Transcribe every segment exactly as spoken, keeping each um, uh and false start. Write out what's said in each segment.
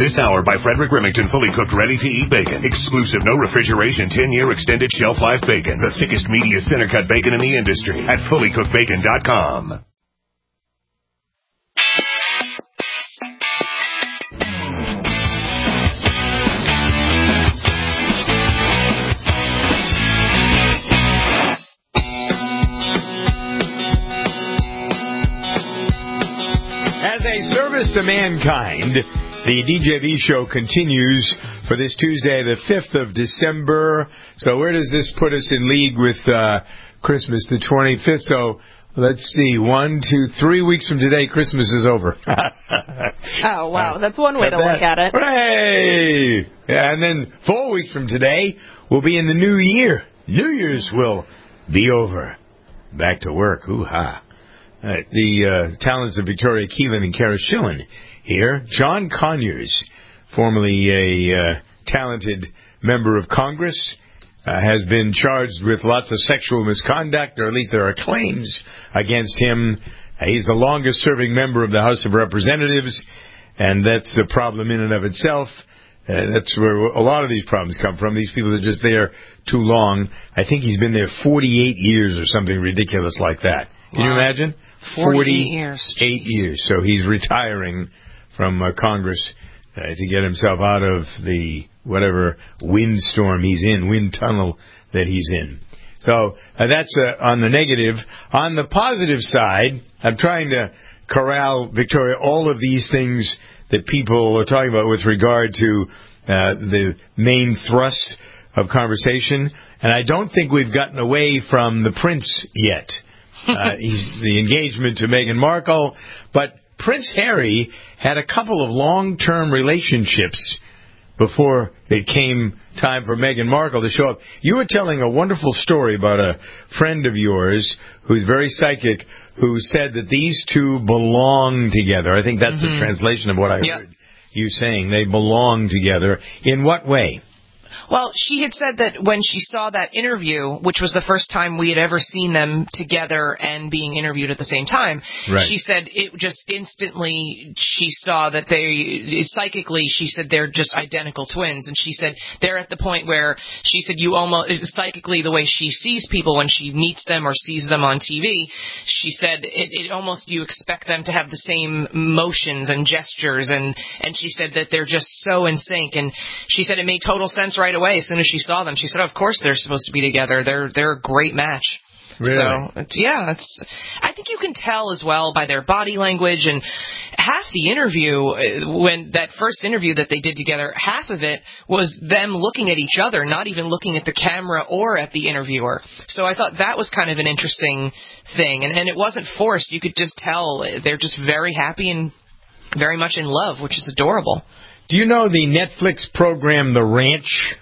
This hour by Frederick Remington, fully cooked, ready-to-eat bacon. Exclusive, no refrigeration, ten-year extended shelf life bacon. The thickest, meatiest, center-cut bacon in the industry at fully cooked bacon dot com. As a service to mankind, the D J V show continues for this Tuesday, the fifth of December. So where does this put us in league with uh, Christmas, the twenty-fifth? So let's see, one, two, three weeks from today, Christmas is over. Oh, wow. That's one way to that. look at it. Hooray! Yeah, and then four weeks from today, we'll be in the new year. New Year's will be over. Back to work. Hoo-ha. Uh, the uh, talents of Victoria Keelan and Kara Schillen here. John Conyers, formerly a uh, talented member of Congress, uh, has been charged with lots of sexual misconduct, or at least there are claims against him. Uh, he's the longest-serving member of the House of Representatives, and that's a problem in and of itself. Uh, that's where a lot of these problems come from. These people are just there too long. I think he's been there forty-eight years or something ridiculous like that. Can wow. you imagine? forty-eight years. Eight years. So he's retiring from uh, Congress uh, to get himself out of the whatever windstorm he's in, wind tunnel that he's in. So uh, that's uh, on the negative. On the positive side, I'm trying to corral, Victoria, all of these things that people are talking about with regard to uh, the main thrust of conversation. And I don't think we've gotten away from the prince yet. Uh, he's the engagement to Meghan Markle, but Prince Harry had a couple of long-term relationships before it came time for Meghan Markle to show up. You were telling a wonderful story about a friend of yours who's very psychic, who said that these two belong together. I think that's mm-hmm. the translation of what I yep. heard you saying. They belong together. In what way? Well, she had said that when she saw that interview, which was the first time we had ever seen them together and being interviewed at the same time, right. she said it just instantly, she saw that they, psychically, she said they're just identical twins. And she said they're at the point where she said you almost, psychically, the way she sees people when she meets them or sees them on T V, she said it, it almost, you expect them to have the same motions and gestures. And, and she said that they're just so in sync. And she said it made total sense right away. As soon as she saw them, she said, "Of course they're supposed to be together. They're they're a great match." Really? So it's, yeah, it's. I think you can tell as well by their body language, and half the interview, when that first interview that they did together, half of it was them looking at each other, not even looking at the camera or at the interviewer. So I thought that was kind of an interesting thing, and and it wasn't forced. You could just tell they're just very happy and very much in love, which is adorable. Do you know the Netflix program The Ranch?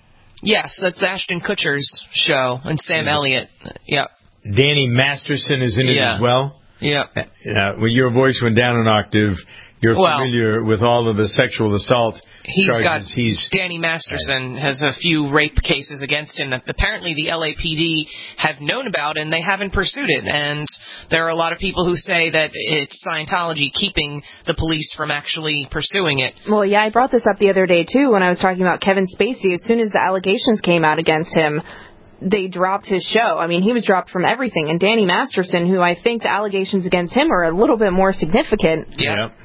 Yes, that's Ashton Kutcher's show, and Sam Elliott. Yep. Danny Masterson is in it yeah. as well? Yep. Uh, well, your voice went down an octave. You're well, familiar with all of the sexual assault he's charges. Got, he's Danny Masterson has a few rape cases against him that apparently the L A P D have known about, and they haven't pursued it. And there are a lot of people who say that it's Scientology keeping the police from actually pursuing it. Well, yeah, I brought this up the other day, too, when I was talking about Kevin Spacey. As soon as the allegations came out against him, they dropped his show. I mean, he was dropped from everything. And Danny Masterson, who I think the allegations against him are a little bit more significant. Yeah. yeah.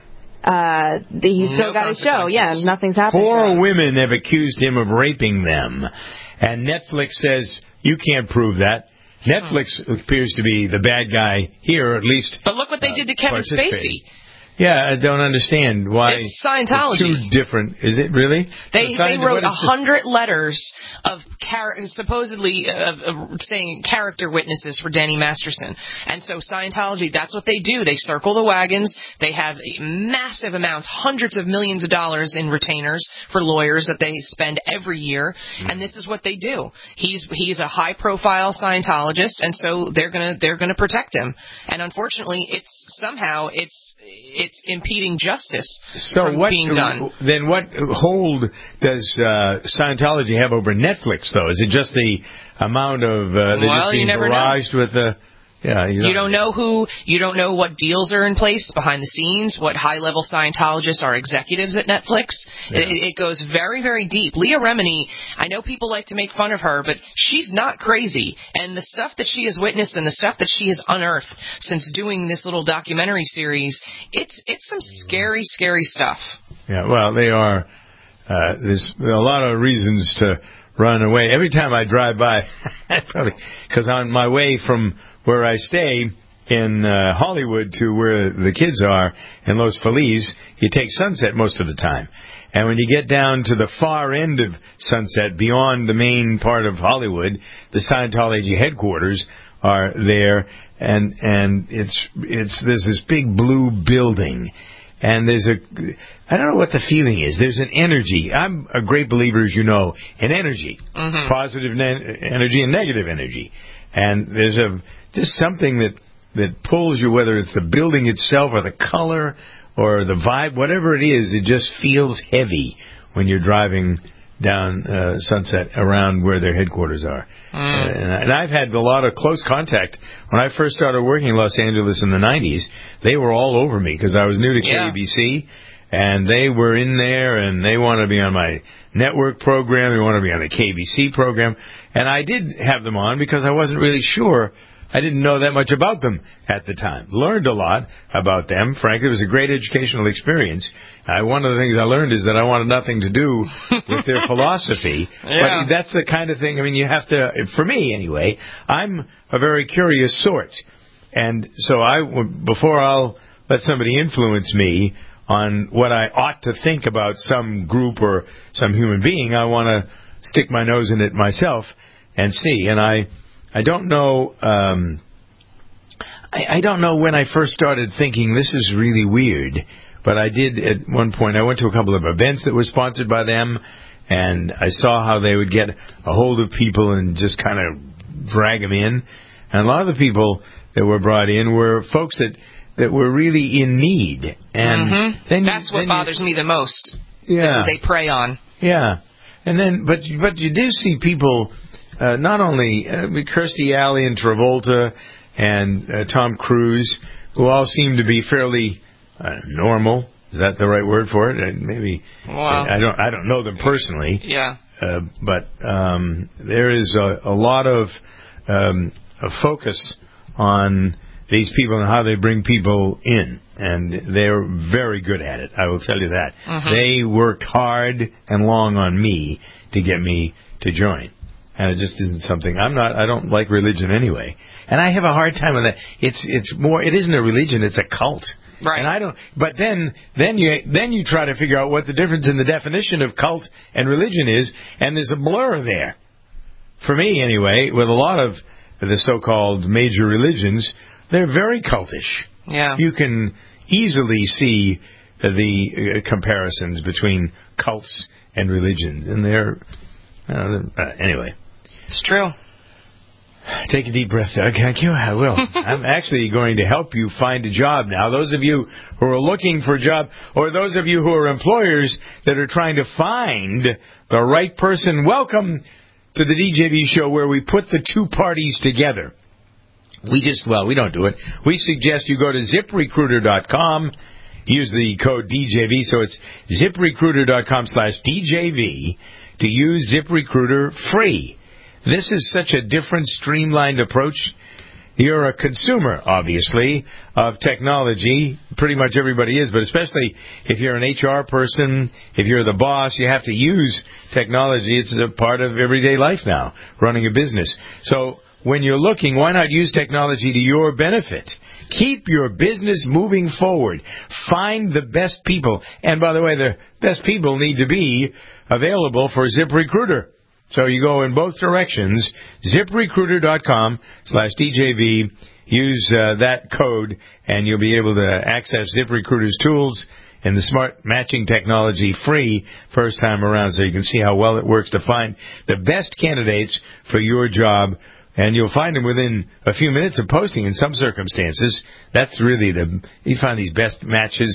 Uh, he's still no got his show. Yeah, nothing's happened. Four women have accused him of raping them. And Netflix says, you can't prove that. Netflix hmm. appears to be the bad guy here, at least. But look what they uh, did to Kevin Spacey. Yeah, I don't understand why. It's Scientology. Two different. Is it really? They they wrote a hundred letters of char- supposedly uh, uh, saying character witnesses for Danny Masterson, and so Scientology, that's what they do. They circle the wagons. They have massive amounts, hundreds of millions of dollars in retainers for lawyers that they spend every year, mm. and this is what they do. He's he's a high profile Scientologist, and so they're gonna they're gonna protect him. And unfortunately, it's somehow it's it's impeding justice so from what, being done. Then what hold does uh, Scientology have over Netflix, though? Is it just the amount of uh, they're well, just being barraged with the Yeah, you don't, you don't know who, you don't know what deals are in place behind the scenes, what high-level Scientologists are executives at Netflix. Yeah. It, it goes very, very deep. Leah Remini, I know people like to make fun of her, but she's not crazy. And the stuff that she has witnessed and the stuff that she has unearthed since doing this little documentary series, it's it's some scary, scary stuff. Yeah, well, they are. Uh, there's a lot of reasons to run away. Every time I drive by, probably because on my way from where I stay in uh, Hollywood to where the kids are in Los Feliz, you take Sunset most of the time. And when you get down to the far end of Sunset, beyond the main part of Hollywood, the Scientology headquarters are there, and and it's it's there's this big blue building, and there's a I don't know what the feeling is. There's an energy. I'm a great believer, as you know, in energy, mm-hmm. positive ne- energy and negative energy, and there's a just something that, that pulls you, whether it's the building itself or the color or the vibe, whatever it is, it just feels heavy when you're driving down uh, Sunset around where their headquarters are. Mm. Uh, and, and I've had a lot of close contact. When I first started working in Los Angeles in the nineties, they were all over me because I was new to yeah. K B C, and they were in there, and they wanted to be on my network program, they wanted to be on the K B C program, and I did have them on because I wasn't really sure. I didn't know that much about them at the time. Learned a lot about them. Frankly, it was a great educational experience. Uh, one of the things I learned is that I wanted nothing to do with their philosophy. Yeah. But that's the kind of thing, I mean, you have to, for me anyway, I'm a very curious sort. And so I, before I'll let somebody influence me on what I ought to think about some group or some human being, I want to stick my nose in it myself and see. And I... I don't know. Um, I, I don't know when I first started thinking this is really weird, but I did at one point. I went to a couple of events that were sponsored by them, and I saw how they would get a hold of people and just kind of drag them in. And a lot of the people that were brought in were folks that, that were really in need. And mm-hmm. then that's you, what then bothers you, me the most. Yeah, that they prey on. Yeah, and then but but you do see people. Uh, not only uh, Kirstie Alley and Travolta and uh, Tom Cruise, who all seem to be fairly uh, normal. Is that the right word for it? Uh, maybe wow. I don't. I don't know them personally. Yeah. Uh, but um, there is a, a lot of um, a focus on these people and how they bring people in, and they're very good at it. I will tell you that. Mm-hmm. They worked hard and long on me to get me to join. And it just isn't something I'm not. I don't like religion anyway, and I have a hard time with that. It's it's more. It isn't a religion. It's a cult. Right. And I don't. But then then you then you try to figure out what the difference in the definition of cult and religion is, and there's a blur there. For me, anyway, with a lot of the so-called major religions, they're very cultish. Yeah. You can easily see the uh, comparisons between cults and religion, and they're uh, uh, anyway. It's true. Take a deep breath, Doug. Thank you. I will. I'm actually going to help you find a job now. Those of you who are looking for a job, or those of you who are employers that are trying to find the right person, welcome to the D J V show, where we put the two parties together. We just, well, we don't do it. We suggest you go to zip recruiter dot com, use the code D J V, so it's zip recruiter dot com slash D J V to use ZipRecruiter free. This is such a different, streamlined approach. You're a consumer, obviously, of technology. Pretty much everybody is, but especially if you're an H R person, if you're the boss, you have to use technology. It's a part of everyday life now, running a business. So when you're looking, why not use technology to your benefit? Keep your business moving forward. Find the best people. And by the way, the best people need to be available for ZipRecruiter. So you go in both directions, zip recruiter dot com slash D J V. Use uh, that code, and you'll be able to access ZipRecruiter's tools and the smart matching technology free first time around, so you can see how well it works to find the best candidates for your job. And you'll find them within a few minutes of posting in some circumstances. That's really the, you find these best matches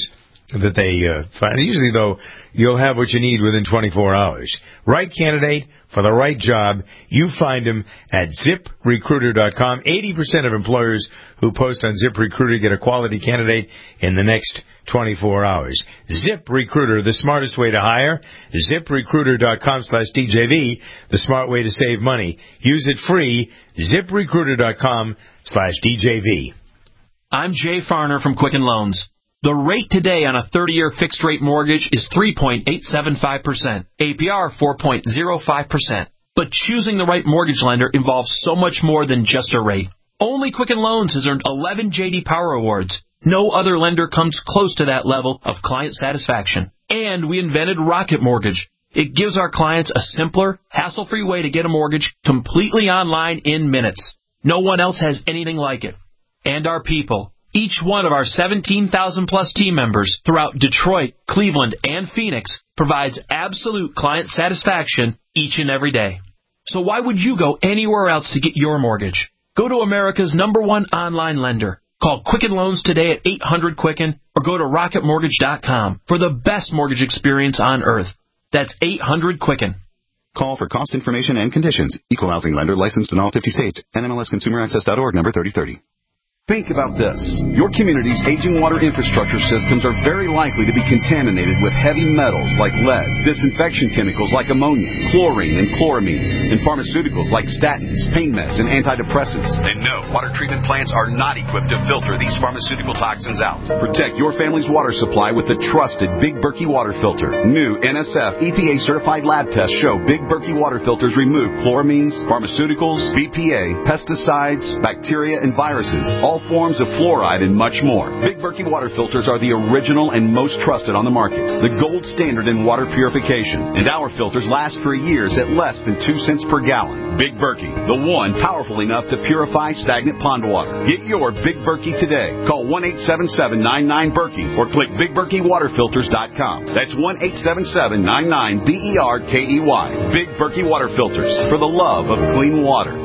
that they uh, find. Usually, though, you'll have what you need within twenty-four hours. Right candidate for the right job, you find them at zip recruiter dot com. eighty percent of employers who post on ZipRecruiter get a quality candidate in the next twenty-four hours. ZipRecruiter, the smartest way to hire. zip recruiter dot com slash D J V, the smart way to save money. Use it free. zip recruiter dot com slash D J V. I'm Jay Farner from Quicken Loans. The rate today on a thirty-year fixed-rate mortgage is three point eight seven five percent, A P R four point zero five percent. But choosing the right mortgage lender involves so much more than just a rate. Only Quicken Loans has earned eleven J D Power Awards. No other lender comes close to that level of client satisfaction. And we invented Rocket Mortgage. It gives our clients a simpler, hassle-free way to get a mortgage completely online in minutes. No one else has anything like it. And our people. Each one of our seventeen thousand plus team members throughout Detroit, Cleveland, and Phoenix provides absolute client satisfaction each and every day. So why would you go anywhere else to get your mortgage? Go to America's number one online lender. Call Quicken Loans today at eight hundred Quicken or go to rocket mortgage dot com for the best mortgage experience on earth. That's eight hundred Quicken. Call for cost information and conditions. Equal housing lender licensed in all fifty states. N M L S consumer access dot org number thirty thirty. Think about this. Your community's aging water infrastructure systems are very likely to be contaminated with heavy metals like lead, disinfection chemicals like ammonia, chlorine and chloramines, and pharmaceuticals like statins, pain meds, and antidepressants. And no, water treatment plants are not equipped to filter these pharmaceutical toxins out. Protect your family's water supply with the trusted Big Berkey water filter. New N S F E P A-certified lab tests show Big Berkey water filters remove chloramines, pharmaceuticals, B P A, pesticides, bacteria, and viruses, all forms of fluoride, and much more. Big Berkey water filters are the original and most trusted on the market, the gold standard in water purification, and our filters last for years at less than two cents per gallon. Big Berkey, the one powerful enough to purify stagnant pond water. Get your Big Berkey today. Call one eight seven seven, nine nine, Berkey or click big berkey water filters dot com. That's one eight seven seven, nine nine, B E R K E Y. Big Berkey water filters, for the love of clean water.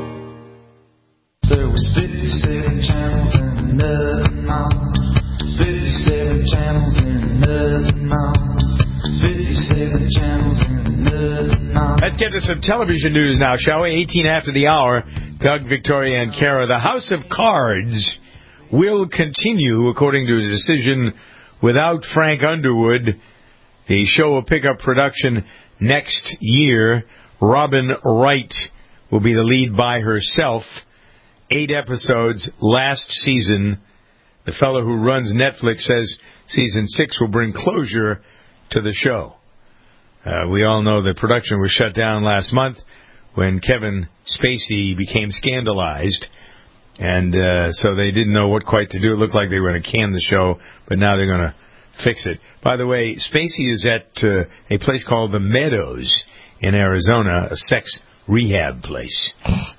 There was fifty-seven channels and nothing on. fifty-seven channels and nothing on. fifty-seven channels and nothing on. Let's get to some television news now, shall we? eighteen after the hour. Doug, Victoria, and Kara. The House of Cards will continue, according to a decision, without Frank Underwood. The show will pick up production next year. Robin Wright will be the lead by herself. Eight episodes last season. The fellow who runs Netflix says season six will bring closure to the show. Uh, we all know that production was shut down last month when Kevin Spacey became scandalized. And uh, so they didn't know what quite to do. It looked like they were going to can the show, but now they're going to fix it. By the way, Spacey is at uh, a place called The Meadows in Arizona, a sex rehab place.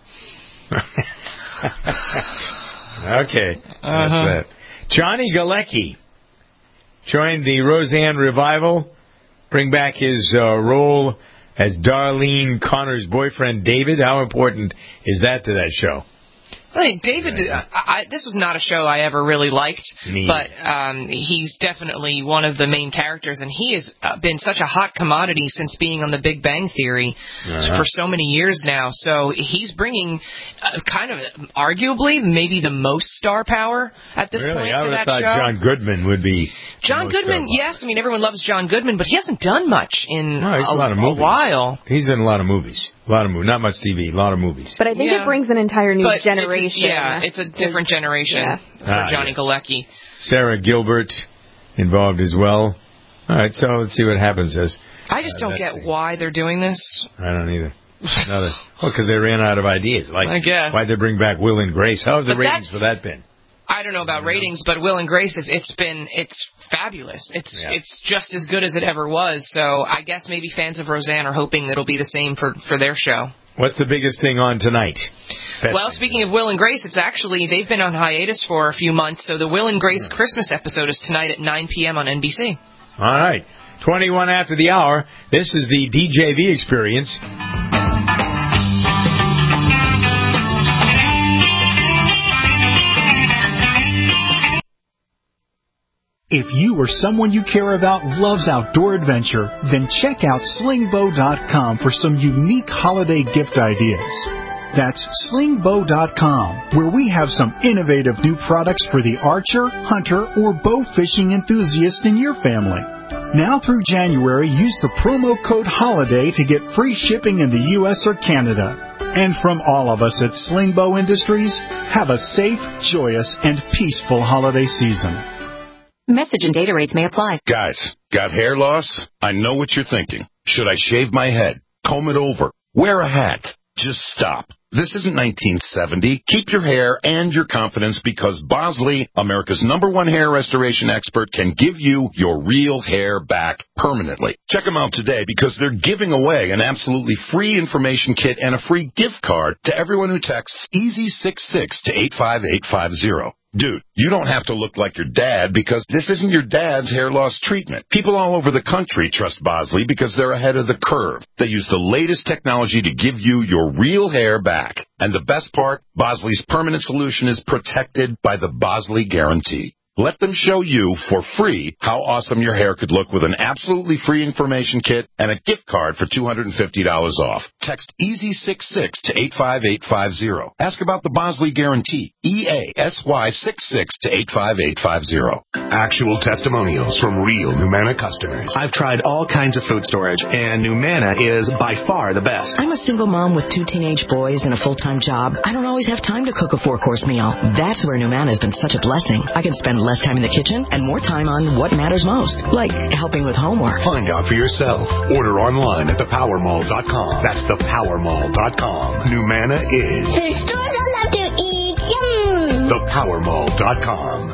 Okay, that's uh-huh. that. Johnny Galecki joined the Roseanne revival, bring back his uh, role as Darlene Connor's boyfriend, David. How important is that to that show? I think David, I, I, this was not a show I ever really liked, Me. but um, he's definitely one of the main characters, and he has uh, been such a hot commodity since being on The Big Bang Theory uh-huh. for so many years now. So he's bringing uh, kind of, arguably, maybe the most star power at this really? point I to that thought show. John Goodman would be John Goodman, yes. I mean, everyone loves John Goodman, but he hasn't done much in no, he's a, a, lot of a movies. while. He's in a lot of movies. A lot of movies. Not much T V, a lot of movies. But I think yeah. it brings an entire new but generation. It's, yeah, it's a different generation yeah. for ah, Johnny yeah. Galecki. Sarah Gilbert involved as well. All right, so let's see what happens. As I just uh, don't get thing. why they're doing this. I don't either. Another, well, because they ran out of ideas. Like, I guess. Why'd they bring back Will and Grace? How have the but ratings that, for that been? I don't know about ratings, but Will and Grace, it's, it's been, it's fabulous. It's yeah. it's just as good as it ever was. So I guess maybe fans of Roseanne are hoping it'll be the same for, for their show. What's the biggest thing on tonight? Best well, speaking of Will and Grace, it's actually, they've been on hiatus for a few months, so the Will and Grace hmm. Christmas episode is tonight at nine p.m. on N B C. All right. twenty-one after the hour. This is the D J V Experience. If you or someone you care about loves outdoor adventure, then check out sling bow dot com for some unique holiday gift ideas. That's sling bow dot com, where we have some innovative new products for the archer, hunter, or bow fishing enthusiast in your family. Now through January, use the promo code HOLIDAY to get free shipping in the U S or Canada. And from all of us at Sling Bow Industries, have a safe, joyous, and peaceful holiday season. Message and data rates may apply. Guys, got hair loss? I know what you're thinking. Should I shave my head? Comb it over? Wear a hat? Just stop. This isn't nineteen seventy. Keep your hair and your confidence because Bosley, America's number one hair restoration expert, can give you your real hair back permanently. Check them out today because they're giving away an absolutely free information kit and a free gift card to everyone who texts easy six six to eight five eight five zero. Dude, you don't have to look like your dad because this isn't your dad's hair loss treatment. People all over the country trust Bosley because they're ahead of the curve. They use the latest technology to give you your real hair back. And the best part, Bosley's permanent solution is protected by the Bosley Guarantee. Let them show you for free how awesome your hair could look with an absolutely free information kit and a gift card for two hundred fifty dollars off. Text easy six six to eight five eight five zero. Ask about the Bosley Guarantee. E A S Y six six to eight five eight five zero. Actual testimonials from real Numanna customers. I've tried all kinds of food storage, and Numanna is by far the best. I'm a single mom with two teenage boys and a full-time job. I don't always have time to cook a four-course meal. That's where Numanna has been such a blessing. I can spend less time in the kitchen and more time on what matters most, like helping with homework. Find out for yourself. Order online at the power mall dot com. That's the power mall dot com. Numanna is the stores I love to eat. Yum! the power mall dot com.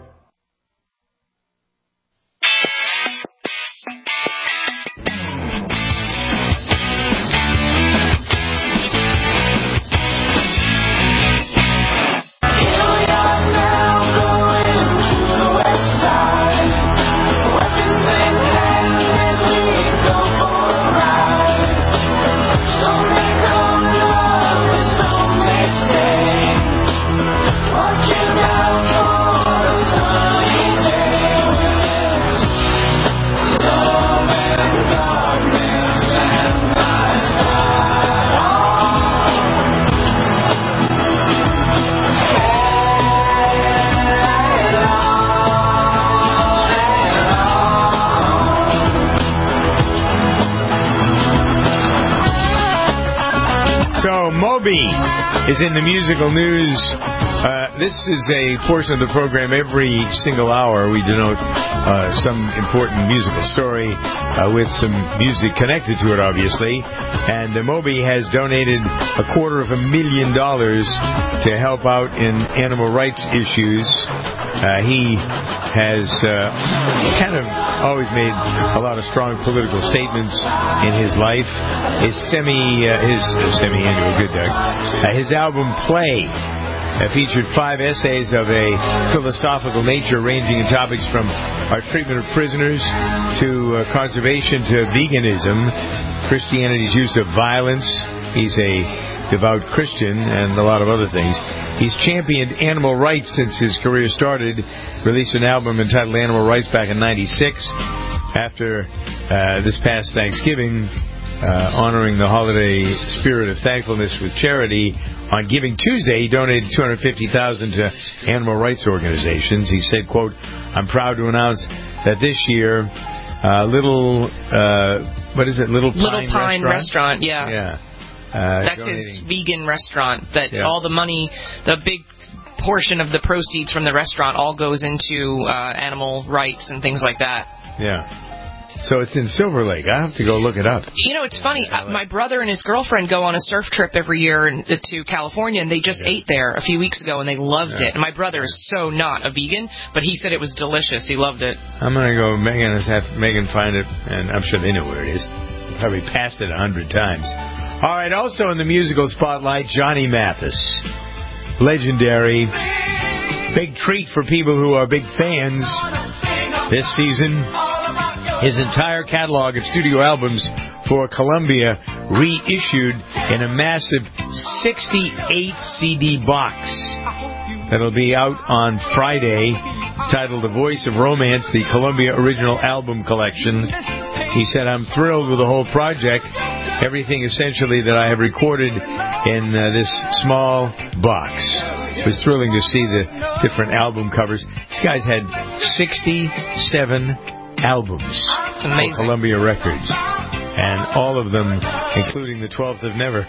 Moby is in the musical news. Uh, this is a portion of the program every single hour. We denote uh, some important musical story uh, with some music connected to it, obviously. And uh, Moby has donated a quarter of a million dollars to help out in animal rights issues. Uh, he has uh, kind of always made a lot of strong political statements in his life. His semi, uh, his uh, semi-annual, good Doug, uh, his album Play uh, featured five essays of a philosophical nature ranging in topics from our treatment of prisoners to uh, conservation to veganism, Christianity's use of violence. He's a devout Christian and a lot of other things. He's championed animal rights since his career started, released an album entitled Animal Rights back in ninety-six. After uh, this past Thanksgiving, uh, honoring the holiday spirit of thankfulness with charity, on Giving Tuesday, he donated two hundred fifty thousand dollars to animal rights organizations. He said, quote, "I'm proud to announce that this year, uh, Little, uh, what is it, Little Pine, Little Pine Restaurant? Restaurant, yeah. Yeah. Uh, That's donating. his vegan restaurant. That Yeah. all the money, the big portion of the proceeds from the restaurant, all goes into uh, animal rights and things like that. Yeah. So it's in Silver Lake. I have to go look it up. You know, it's funny. Uh, my brother and his girlfriend go on a surf trip every year in, uh, to California, and they just yeah. ate there a few weeks ago, and they loved yeah. it. And my brother is so not a vegan, but he said it was delicious. He loved it. I'm going to go. Megan has have Megan find it, and I'm sure they know where it is. Probably passed it a hundred times. All right, also in the musical spotlight, Johnny Mathis. Legendary. Big treat for people who are big fans this season. His entire catalog of studio albums for Columbia reissued in a massive sixty-eight C D box. That'll be out on Friday. It's titled The Voice of Romance, the Columbia Original Album Collection. He said, I'm thrilled with the whole project. Everything essentially that I have recorded in uh, this small box. It was thrilling to see the different album covers. This guy's had sixty-seven albums for Columbia Records. And all of them, including the twelfth of Never.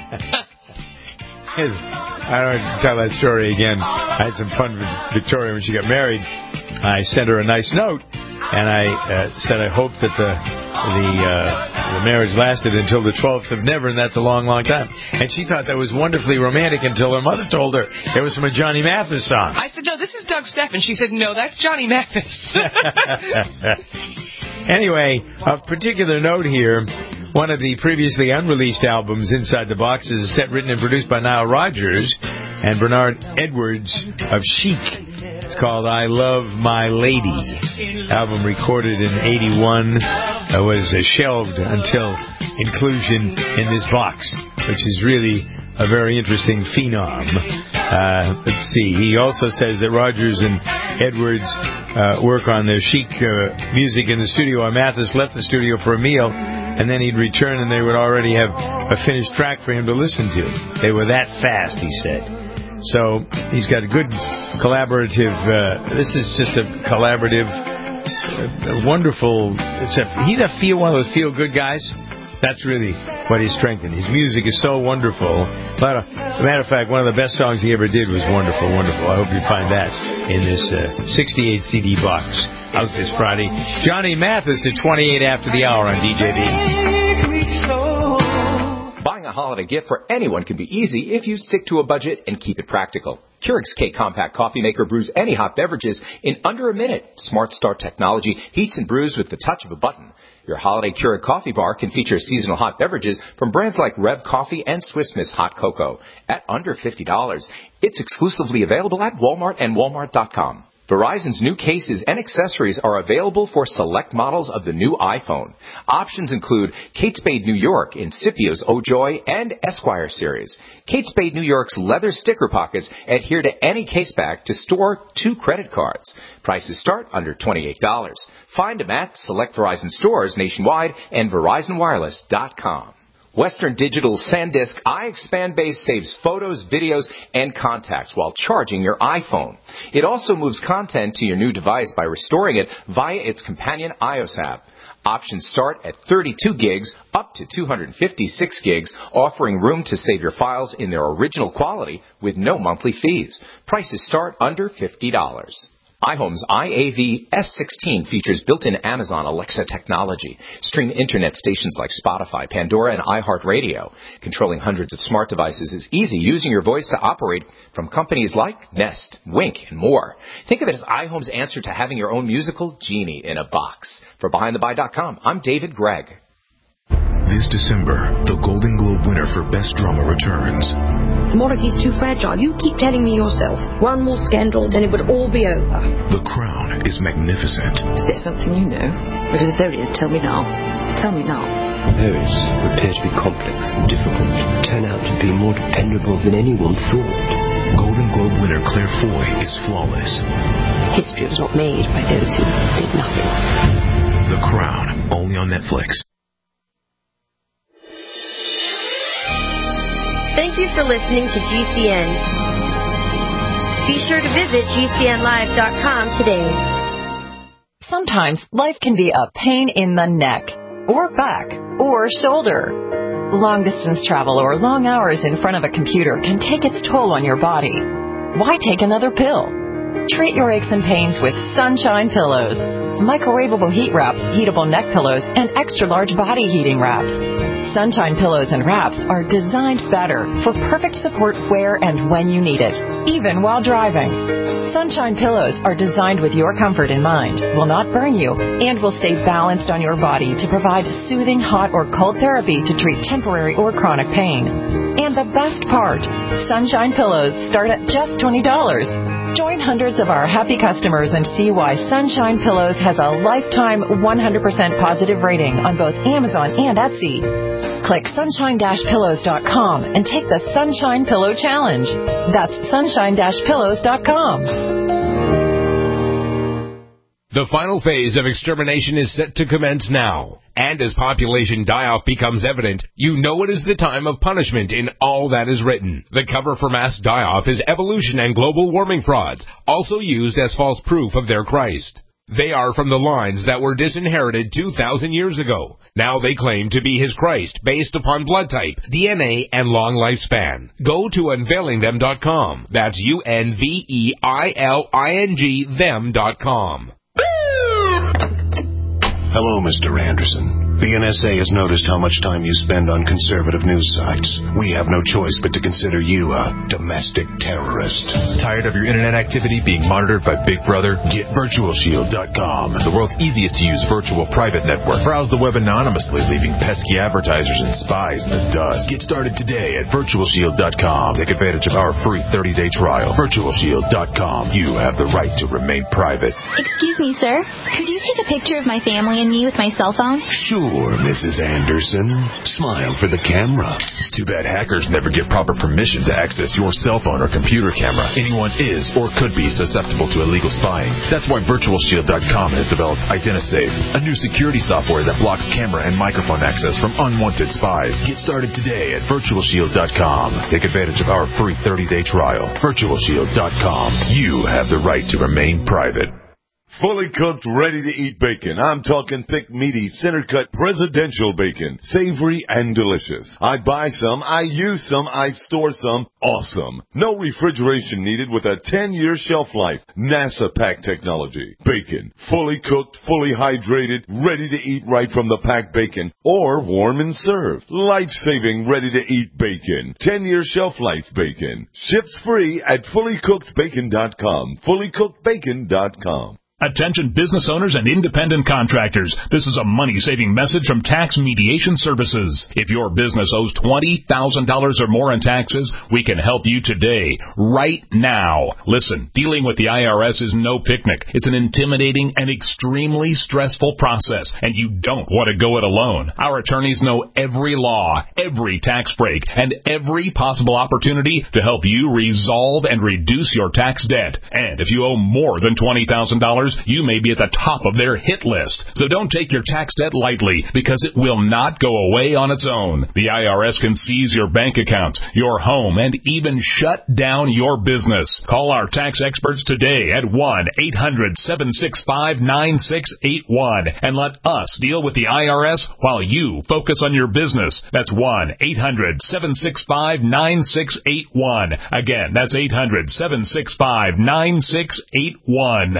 I don't have to tell that story again. I had some fun with Victoria when she got married. I sent her a nice note, and I uh, said I hoped that the the, uh, the marriage lasted until the twelfth of Never, and that's a long, long time. And she thought that was wonderfully romantic until her mother told her it was from a Johnny Mathis song. I said, no, this is Doug Steffen. She said, no, that's Johnny Mathis. Anyway, of particular note here, one of the previously unreleased albums inside the box is a set written and produced by Nile Rodgers and Bernard Edwards of Chic. It's called I Love My Lady. Album recorded in eighty-one uh, was uh, shelved until inclusion in this box, which is really a very interesting phenom. Uh, let's see. He also says that Rodgers and Edwards uh, work on their Chic uh, music in the studio, while Mathis left the studio for a meal, and then he'd return and they would already have a finished track for him to listen to. They were that fast, he said. So he's got a good collaborative, uh, this is just a collaborative, uh, wonderful, it's a, he's a feel, one of those feel-good guys. That's really what his strength in. His music is so wonderful. But, uh, as a matter of fact, one of the best songs he ever did was Wonderful, Wonderful. I hope you find that in this uh, sixty-eight C D box out this Friday. Johnny Mathis at twenty-eight after the hour on D J B. Buying a holiday gift for anyone can be easy if you stick to a budget and keep it practical. Keurig's K-Compact Coffee Maker brews any hot beverages in under a minute. Smart Start technology heats and brews with the touch of a button. Your holiday Keurig coffee bar can feature seasonal hot beverages from brands like Rev Coffee and Swiss Miss Hot Cocoa at under fifty dollars. It's exclusively available at Walmart and Walmart dot com. Verizon's new cases and accessories are available for select models of the new iPhone. Options include Kate Spade New York in Scipio's Oh Joy and Esquire series. Kate Spade New York's leather sticker pockets adhere to any caseback to store two credit cards. Prices start under twenty-eight dollars. Find them at select Verizon stores nationwide and Verizon Wireless dot com. Western Digital's SanDisk iXpand base saves photos, videos, and contacts while charging your iPhone. It also moves content to your new device by restoring it via its companion iOS app. Options start at thirty-two gigs up to two hundred fifty-six gigs, offering room to save your files in their original quality with no monthly fees. Prices start under fifty dollars. iHome's I A V S sixteen features built-in Amazon Alexa technology. Stream internet stations like Spotify, Pandora, and iHeartRadio. Controlling hundreds of smart devices is easy, using your voice to operate from companies like Nest, Wink, and more. Think of it as iHome's answer to having your own musical genie in a box. For Behind The Buy dot com, I'm David Gregg. This December, the Golden Globe winner for Best Drama returns. The monarchy's too fragile. You keep telling me yourself. One more scandal, then it would all be over. The Crown is magnificent. Is there something you know? Because if there is, tell me now. Tell me now. Those who appear to be complex and difficult turn out to be more dependable than anyone thought. Golden Globe winner Claire Foy is flawless. History was not made by those who did nothing. The Crown, only on Netflix. Thank you for listening to G C N. Be sure to visit G C N live dot com today. Sometimes life can be a pain in the neck, or back, or shoulder. Long-distance travel or long hours in front of a computer can take its toll on your body. Why take another pill? Treat your aches and pains with Sunshine Pillows. Microwavable heat wraps, heatable neck pillows, and extra-large body heating wraps. Sunshine Pillows and Wraps are designed better for perfect support where and when you need it, even while driving. Sunshine Pillows are designed with your comfort in mind, will not burn you, and will stay balanced on your body to provide soothing hot or cold therapy to treat temporary or chronic pain. And the best part, Sunshine Pillows start at just twenty dollars. Join hundreds of our happy customers and see why Sunshine Pillows has a lifetime one hundred percent positive rating on both Amazon and Etsy. Click sunshine dash pillows dot com and take the Sunshine Pillow Challenge. That's sunshine dash pillows dot com. The final phase of extermination is set to commence now. And as population die-off becomes evident, you know it is the time of punishment in all that is written. The cover for mass die-off is evolution and global warming frauds, also used as false proof of their Christ. They are from the lines that were disinherited two thousand years ago. Now they claim to be his Christ based upon blood type, D N A, and long lifespan. Go to unveiling them dot com. That's U N V E I L I N G them dot com. Hello, Mister Anderson. The N S A has noticed how much time you spend on conservative news sites. We have no choice but to consider you a domestic terrorist. Tired of your internet activity being monitored by Big Brother? Get virtual shield dot com, the world's easiest to use virtual private network. Browse the web anonymously, leaving pesky advertisers and spies in the dust. Get started today at virtual shield dot com. Take advantage of our free thirty-day trial. virtual shield dot com. You have the right to remain private. Excuse me, sir. Could you take a picture of my family and me with my cell phone? Sure, Missus Anderson. Smile for the camera. Too bad hackers never get proper permission to access your cell phone or computer camera. Anyone is or could be susceptible to illegal spying. That's why virtual shield dot com has developed IdentiSafe, a new security software that blocks camera and microphone access from unwanted spies. Get started today at virtual shield dot com. Take advantage of our free thirty-day trial. virtual shield dot com. You have the right to remain private. Fully cooked, ready-to-eat bacon. I'm talking thick, meaty, center-cut presidential bacon. Savory and delicious. I buy some, I use some, I store some. Awesome. No refrigeration needed with a ten-year shelf life. NASA pack technology. Bacon. Fully cooked, fully hydrated, ready to eat right from the packed bacon. Or warm and served. Life-saving, ready-to-eat bacon. ten-year shelf life bacon. Ships free at fully cooked bacon dot com. fully cooked bacon dot com. Attention business owners and independent contractors. This is a money-saving message from Tax Mediation Services. If your business owes twenty thousand dollars or more in taxes, we can help you today, right now. Listen, dealing with the I R S is no picnic. It's an intimidating and extremely stressful process, and you don't want to go it alone. Our attorneys know every law, every tax break, and every possible opportunity to help you resolve and reduce your tax debt. And if you owe more than twenty thousand dollars, you may be at the top of their hit list. So don't take your tax debt lightly, because it will not go away on its own. The I R S can seize your bank accounts, your home, and even shut down your business. Call our tax experts today at one eight hundred seven six five nine six eight one and let us deal with the I R S while you focus on your business. That's one eight hundred seven six five nine six eight one. Again, that's eight hundred seven six five nine six eight one.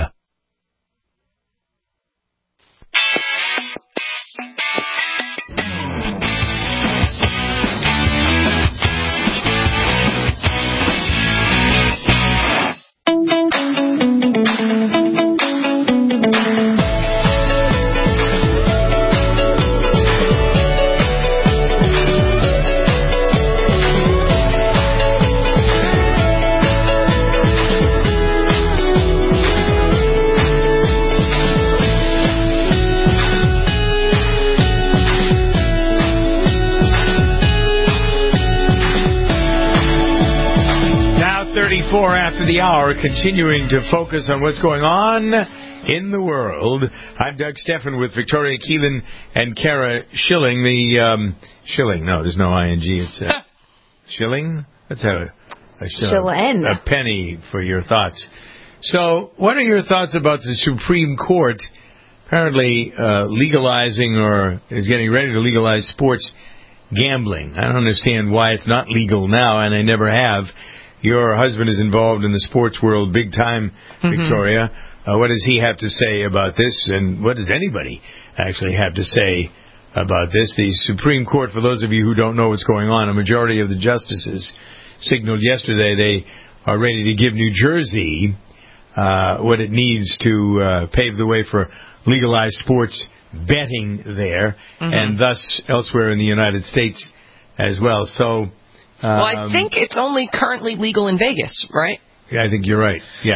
thirty-four after the hour, continuing to focus on what's going on in the world. I'm Doug Steffen with Victoria Keelan and Kara Schilling. The um, Schilling, no, there's no I N G. It's uh, Schilling. That's a a, Schilling. a penny for your thoughts. So, what are your thoughts about the Supreme Court apparently uh, legalizing or is getting ready to legalize sports gambling? I don't understand why it's not legal now, and I never have. Your husband is involved in the sports world big time, mm-hmm. Victoria. Uh, what does he have to say about this, and what does anybody actually have to say about this? The Supreme Court, for those of you who don't know what's going on, a majority of the justices signaled yesterday they are ready to give New Jersey uh, what it needs to uh, pave the way for legalized sports betting there, mm-hmm. and thus elsewhere in the United States as well. So... Um, well, I think it's only currently legal in Vegas, right? Yeah, I think you're right. Yeah.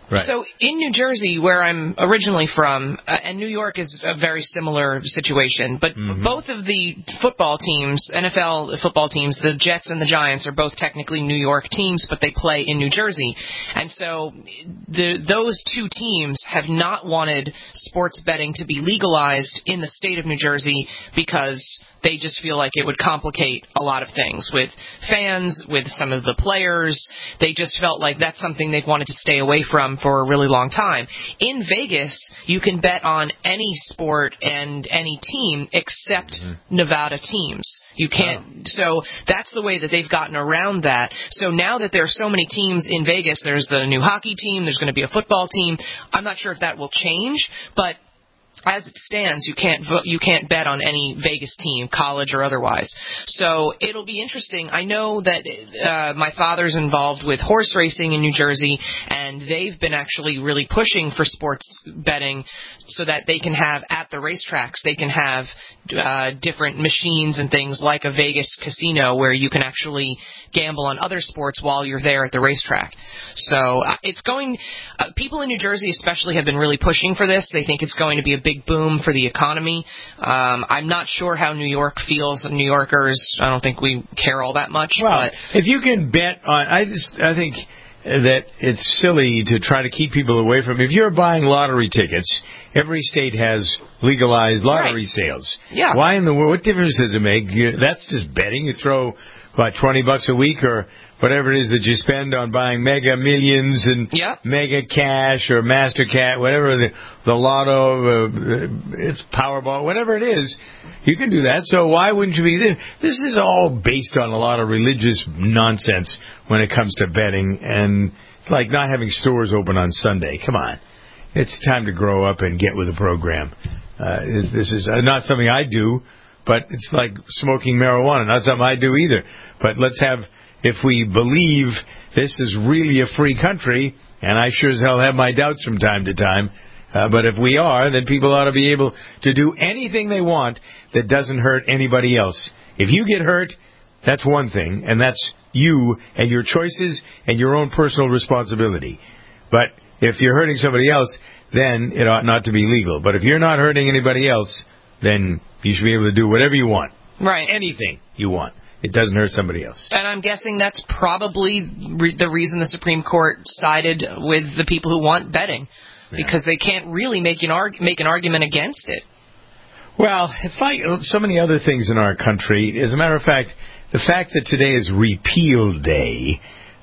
Right. So in New Jersey, where I'm originally from, uh, and New York is a very similar situation, but mm-hmm. both of the football teams, N F L football teams, the Jets and the Giants are both technically New York teams, but they play in New Jersey. And so the, those two teams have not wanted sports betting to be legalized in the state of New Jersey because they just feel like it would complicate a lot of things with fans, with some of the players. They just felt like that's something they've wanted to stay away from for a really long time. In Vegas, you can bet on any sport and any team except mm-hmm. Nevada teams. You can't. Oh. So that's the way that they've gotten around that. So now that there are so many teams in Vegas, there's the new hockey team, there's going to be a football team. I'm not sure if that will change, but as it stands, you can't vote, you can't bet on any Vegas team, college or otherwise. So it'll be interesting. I know that uh, my father's involved with horse racing in New Jersey, and they've been actually really pushing for sports betting so that they can have at the racetracks, they can have uh, different machines and things like a Vegas casino where you can actually gamble on other sports while you're there at the racetrack. So uh, it's going. Uh, people in New Jersey especially have been really pushing for this. They think it's going to be a big boom for the economy. Um, I'm not sure how New York feels. New Yorkers, I don't think we care all that much. Well, but if you can bet on, I just, I think that it's silly to try to keep people away from. If you're buying lottery tickets, every state has legalized lottery right. sales. Yeah. Why in the world? What difference does it make? You, that's just betting. You throw what twenty bucks a week or whatever it is that you spend on buying Mega Millions and yep. Mega Cash or Master Cat, whatever the the Lotto, uh, it's Powerball, whatever it is, you can do that. So why wouldn't you be? This is all based on a lot of religious nonsense when it comes to betting, and it's like not having stores open on Sunday. Come on, it's time to grow up and get with the program. Uh, this is not something I do, but it's like smoking marijuana, not something I do either. But let's have. If we believe this is really a free country, and I sure as hell have my doubts from time to time, uh, but if we are, then people ought to be able to do anything they want that doesn't hurt anybody else. If you get hurt, that's one thing, and that's you and your choices and your own personal responsibility. But if you're hurting somebody else, then it ought not to be legal. But if you're not hurting anybody else, then you should be able to do whatever you want. Right. Anything you want. It doesn't hurt somebody else. And I'm guessing that's probably re- the reason the Supreme Court sided with the people who want betting, yeah. because they can't really make an, arg- make an argument against it. Well, it's like so many other things in our country. As a matter of fact, the fact that today is Repeal Day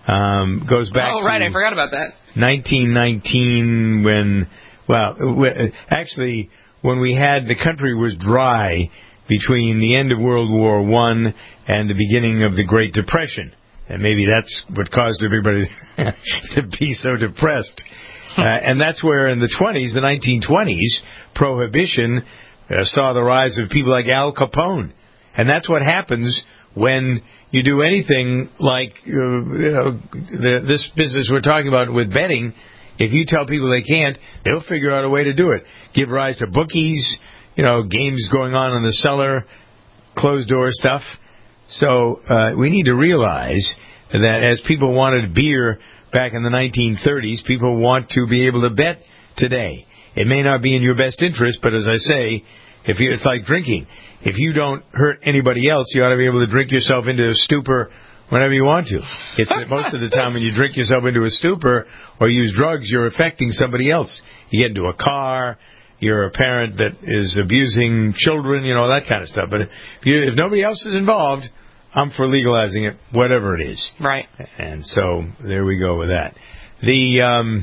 um, goes back oh, right, to I forgot about that. nineteen nineteen when, well, actually, when we had, the country was dry between the end of World War One and the beginning of the Great Depression. And maybe that's what caused everybody to be so depressed. uh, and that's where in the twenties, the nineteen twenties, Prohibition uh, saw the rise of people like Al Capone. And that's what happens when you do anything like uh, you know, the, this business we're talking about with betting. If you tell people they can't, they'll figure out a way to do it. Give rise to bookies, you know, games going on in the cellar, closed-door stuff. So uh, we need to realize that as people wanted beer back in the nineteen thirties, people want to be able to bet today. It may not be in your best interest, but as I say, if you, it's like drinking. If you don't hurt anybody else, you ought to be able to drink yourself into a stupor whenever you want to. It's that most of the time when you drink yourself into a stupor or use drugs, you're affecting somebody else. You get into a car. You're a parent that is abusing children, you know, that kind of stuff. But if, you, if nobody else is involved, I'm for legalizing it, whatever it is. Right. And so there we go with that. The um,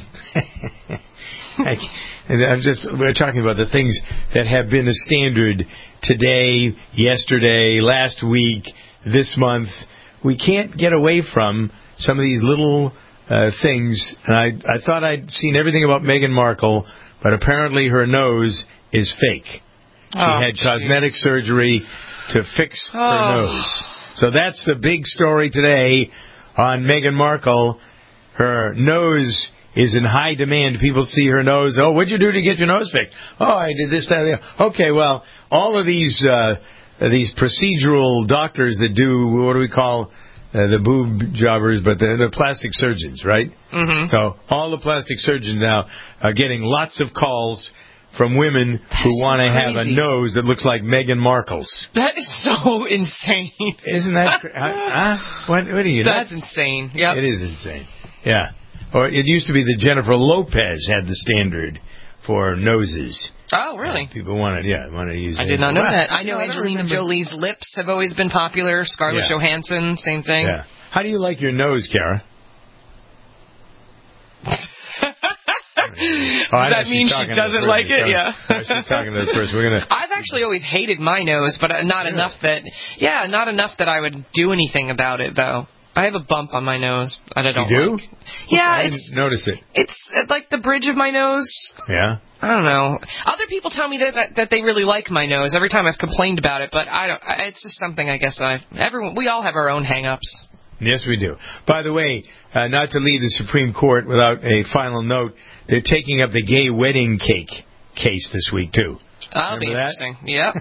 I, I'm just we're talking about the things that have been a standard today, yesterday, last week, this month. We can't get away from some of these little uh, things. And I, I thought I'd seen everything about Meghan Markle. But apparently her nose is fake. She oh, had cosmetic geez. surgery to fix oh. her nose. So that's the big story today on Meghan Markle. Her nose is in high demand. People see her nose. Oh, what'd you do to get your nose fixed? Oh, I did this, that, and the other. Okay, well, all of these uh, these procedural doctors that do, what do we call, uh, the boob jobbers, but the, the plastic surgeons, right? Mm-hmm. So all the plastic surgeons now are getting lots of calls from women That's who want to so have a nose that looks like Meghan Markle's. That is so insane. Isn't that? Cra- uh, what, what are you? That's nuts? insane. Yep. It is insane. Yeah. Or it used to be that Jennifer Lopez had the standard for noses. Oh, really? Uh, people wanted, yeah, wanted to use. I did not know well, that. I know I Angelina Jolie's lips have always been popular. Scarlett Yeah. Johansson, same thing. Yeah. How do you like your nose, Kara? Does Oh, that mean she doesn't like it? Yeah. No, she's talking to the person. We're gonna. I've actually always hated my nose, but not Really? enough that, yeah, not enough that I would do anything about it, though. I have a bump on my nose that I don't You do? like. Yeah, I it's didn't notice it. it's uh, like the bridge of my nose. Yeah. I don't know. Other people tell me that, that that they really like my nose every time I've complained about it, but I don't. I- It's just something I guess I. Everyone, we all have our own hang-ups. Yes, we do. By the way, uh, not to leave the Supreme Court without a final note, they're taking up the gay wedding cake case this week, too. That'll be Remember that? interesting. Yep.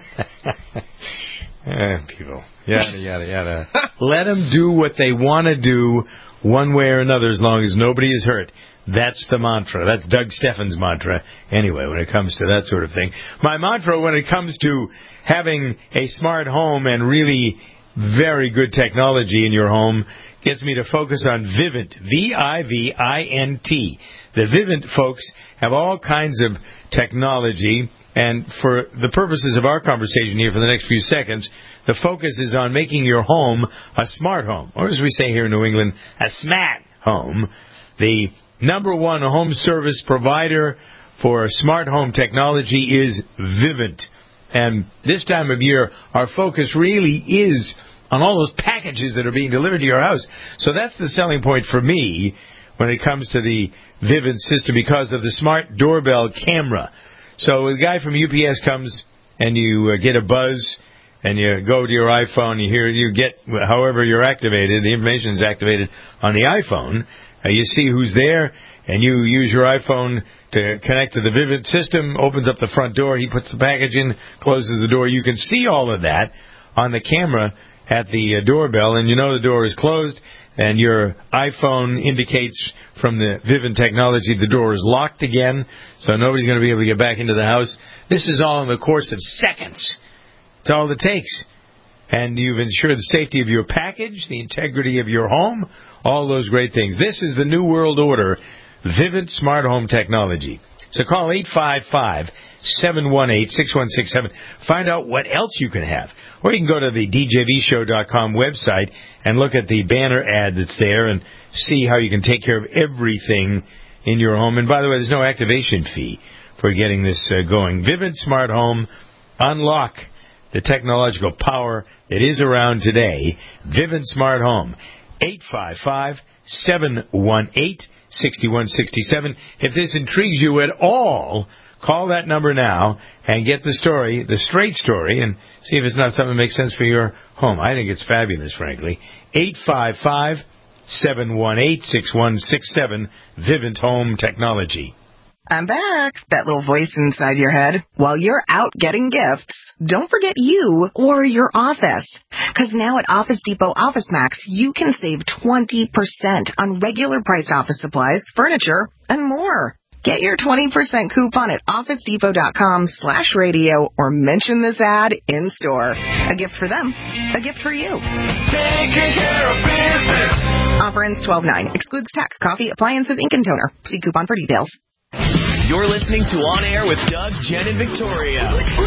Eh, people, yada, yada, yada. Let them do what they want to do one way or another as long as nobody is hurt. That's the mantra. That's Doug Steffens' mantra. Anyway, when it comes to that sort of thing. My mantra when it comes to having a smart home and really very good technology in your home gets me to focus on Vivint, V I V I N T. The Vivint folks have all kinds of technology, and for the purposes of our conversation here for the next few seconds, the focus is on making your home a smart home, or as we say here in New England, a smart home. The number one home service provider for smart home technology is Vivint. And this time of year, our focus really is on all those packages that are being delivered to your house. So that's the selling point for me when it comes to the Vivint system because of the smart doorbell camera. So the guy from U P S comes and you uh, get a buzz and you go to your iPhone, you hear, you get, however you're activated, the information is activated on the iPhone. Uh, you see who's there, and you use your iPhone to connect to the Vivint system, opens up the front door, he puts the package in, closes the door. You can see all of that on the camera at the uh, doorbell, and you know the door is closed, and your iPhone indicates from the Vivint technology the door is locked again, so nobody's going to be able to get back into the house. This is all in the course of seconds. It's all it takes. And you've ensured the safety of your package, the integrity of your home, all those great things. This is the New World Order, Vivint Smart Home Technology. So call eight five five, seven one eight, six one six seven. Find out what else you can have. Or you can go to the D J V show dot com website and look at the banner ad that's there and see how you can take care of everything in your home. And by the way, there's no activation fee for getting this uh, going. Vivint Smart Home. Unlock the technological power that is around today. Vivint Smart Home. eight five five, seven one eight, six one six seven. If this intrigues you at all, call that number now and get the story, the straight story, and see if it's not something that makes sense for your home. I think it's fabulous, frankly. eight five five, seven one eight, six one six seven, Vivint Home Technology. I'm back. That little voice inside your head. While you're out getting gifts, don't forget you or your office. Because now at Office Depot Office Max, you can save twenty percent on regular priced office supplies, furniture, and more. Get your twenty percent coupon at office depot dot com slash radio or mention this ad in store. A gift for them. A gift for you. Taking care of business. Offer ends twelve nine. Excludes tack, coffee, appliances, ink, and toner. See coupon for details. You're listening to On Air with Doug, Jen, and Victoria.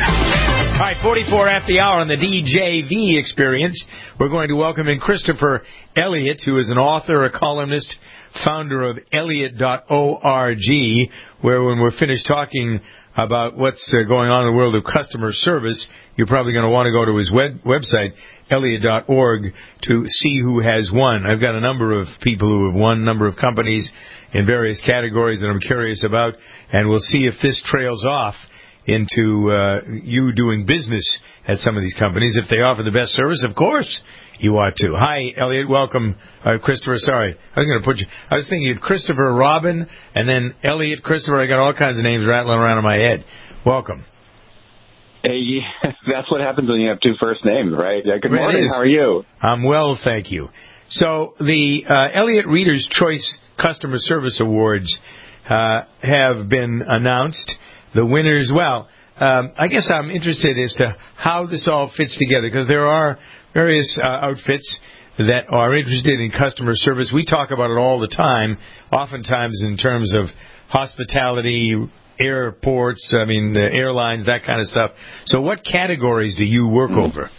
All right, forty-four after the hour on the D J V Experience. We're going to welcome in Christopher Elliott, who is an author, a columnist, founder of Elliott dot org, where when we're finished talking about what's uh, going on in the world of customer service, you're probably going to want to go to his web- website, Elliott dot org, to see who has won. I've got a number of people who have won, a number of companies in various categories that I'm curious about, and we'll see if this trails off into uh, you doing business at some of these companies. If they offer the best service, of course you ought to. Hi, Elliott. Welcome. Uh, Christopher, sorry. I was going to put you... I was thinking of Christopher Robin and then Elliott Christopher. I got all kinds of names rattling around in my head. Welcome. Hey, yeah, that's what happens when you have two first names, right? Yeah, good It morning. is. How are you? I'm well, thank you. So the uh, Elliott Reader's Choice Customer Service Awards uh, have been announced. The winners, well, um, I guess I'm interested as to how this all fits together, because there are various uh, outfits that are interested in customer service. We talk about it all the time, oftentimes in terms of hospitality, airports, I mean, the airlines, that kind of stuff. So what categories do you work mm-hmm. over?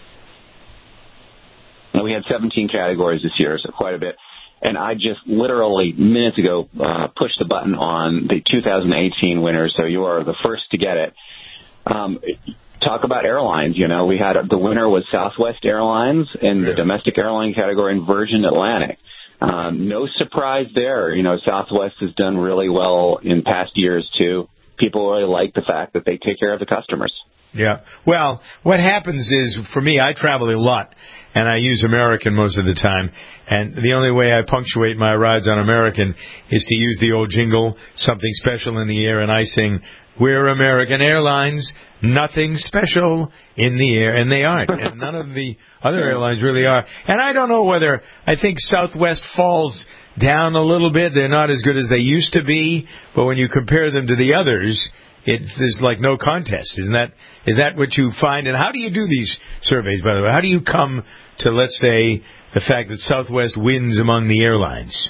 We had seventeen categories this year, so quite a bit. And I just literally minutes ago uh, pushed the button on the two thousand eighteen winners, so you are the first to get it. Um, talk about airlines. You know, we had the winner was Southwest Airlines in the domestic airline category and Virgin Atlantic. Um, no surprise there. You know, Southwest has done really well in past years, too. People really like the fact that they take care of the customers. Yeah. Well, what happens is, for me, I travel a lot, and I use American most of the time. And the only way I punctuate my rides on American is to use the old jingle, something special in the air, and I sing, "We're American Airlines, nothing special in the air." And they aren't. And none of the other airlines really are. And I don't know whether, I think Southwest falls down a little bit. They're not as good as they used to be. But when you compare them to the others, it's there's like no contest. Isn't that, is that what you find? And how do you do these surveys, by the way? How do you come to, let's say, the fact that Southwest wins among the airlines?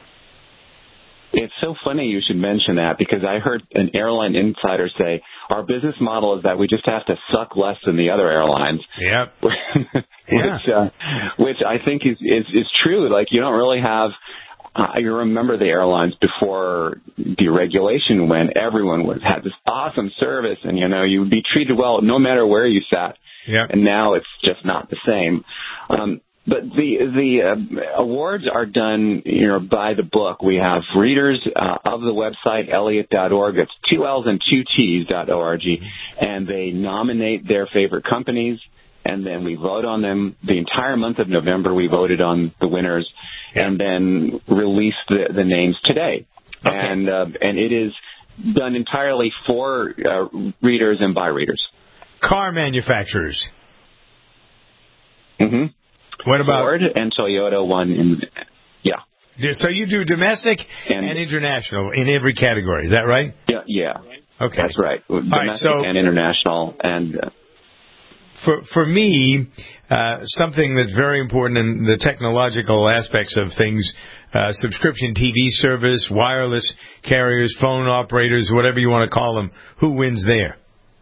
It's so funny you should mention that, because I heard an airline insider say, our business model is that we just have to suck less than the other airlines. Yep. which, yeah. uh, which I think is, is, is true. Like, you don't really have... Uh, you remember the airlines before deregulation, when everyone was had this awesome service, and you know you would be treated well no matter where you sat. Yep. And now it's just not the same. Um, but the the uh, awards are done, you know, by the book. We have readers uh, of the website Elliott dot org. It's two L's and two T's dot org, and they nominate their favorite companies, and then we vote on them. The entire month of November, we voted on the winners. And then release the, the names today. Okay. And uh, and it is done entirely for uh, readers and by readers. Car manufacturers. Mm-hmm. What about... Ford and Toyota won in... Yeah. So you do domestic and, and international in every category. Is that right? Yeah. Yeah. Okay. That's right. Domestic right, so, and international. And... Uh, For for me, uh, something that's very important in the technological aspects of things, uh, subscription T V service, wireless carriers, phone operators, whatever you want to call them, who wins there?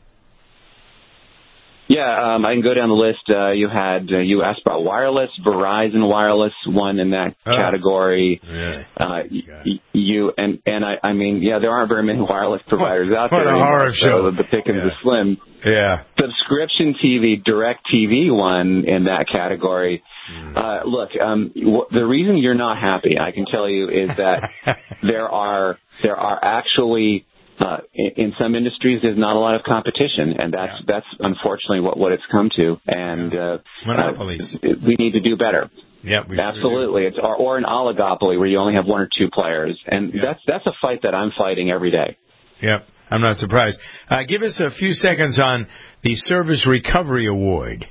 Yeah, um, I can go down the list. Uh, you had, uh, you asked about wireless. Verizon Wireless won in that oh, category. Really? Uh, y- you, and, and I, I mean, yeah, there aren't very many wireless providers what, out what there. What a horror so show. The pickings yeah. are slim. Yeah. Subscription T V, DirecTV won in that category. Mm. Uh, look, um, w- the reason you're not happy, I can tell you, is that there are, there are actually, Uh, in, in some industries, there's not a lot of competition, and that's yeah. that's unfortunately what, what it's come to. And uh, monopolies. Uh, we need to do better. Yeah, we absolutely. Really it's or, or an oligopoly where you only have one or two players, and yeah. that's that's a fight that I'm fighting every day. Yep, I'm not surprised. Uh, give us a few seconds on the Service Recovery Award.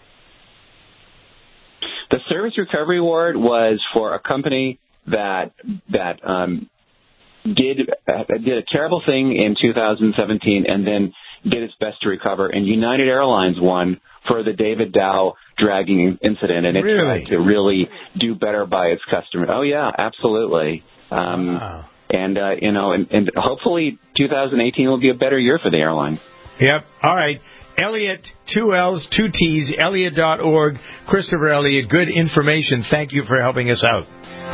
The Service Recovery Award was for a company that that. Um, did uh, did a terrible thing in two thousand seventeen and then did its best to recover. And United Airlines won for the David Dow dragging incident, and it really? tried to really do better by its customers. Oh, yeah, absolutely. Um, wow. And, uh, you know, and, and hopefully two thousand eighteen will be a better year for the airline. Yep. All right. Elliott, two L's, two T's, Elliott dot org. Christopher Elliott, good information. Thank you for helping us out.